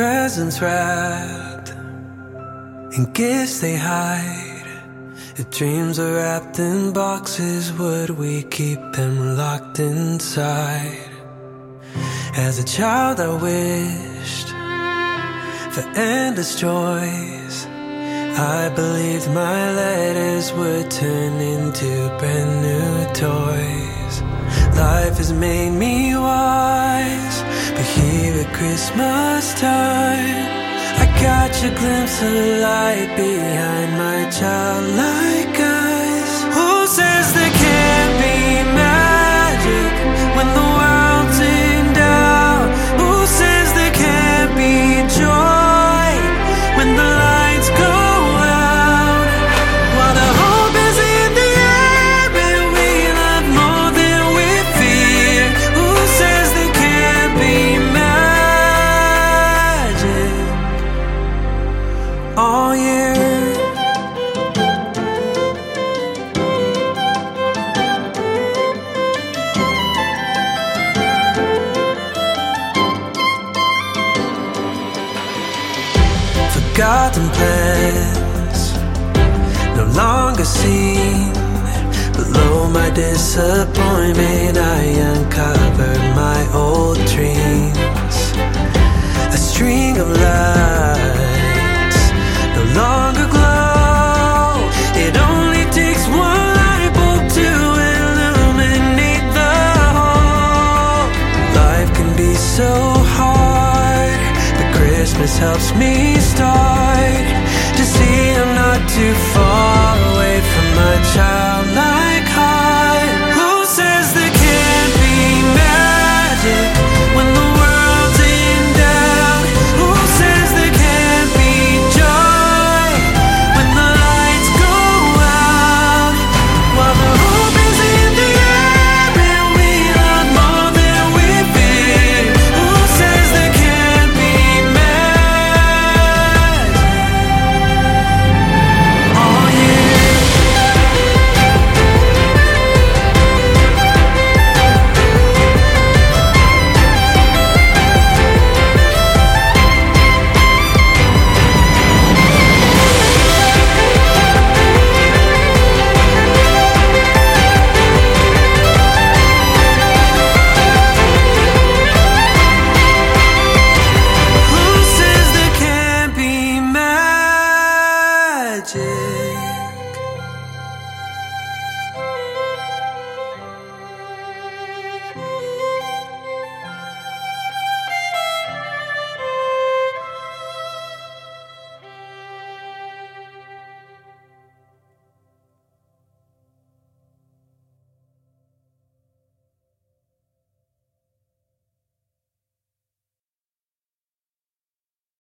presents wrapped in gifts they hide. If dreams are wrapped in boxes, would we keep them locked inside? As a child I wished for endless joys. I believed my letters would turn into brand new toys. Life has made me wise, but here at Christmas time, I catch a glimpse of light behind my childlike eyes. Who says there can't be magic when the world's in doubt? Who says there can't be joy when the lights go out? While the hope is in the air and we love more than we fear. Who says there can't be magic all year? Forgotten plans, no longer seen. Below my disappointment, I uncovered my old dreams. A string of lights no longer glow. It only takes one light bulb to illuminate the whole. Life can be so hard, but Christmas helps me start to see I'm not too far away from my childlike heart. Who says there can't be magic when the world's in doubt? Who says there can't be joy when the lights go out? While the hope is in the air and we love more than we fear. Who says there can't be magic all year? Who says there can't be magic?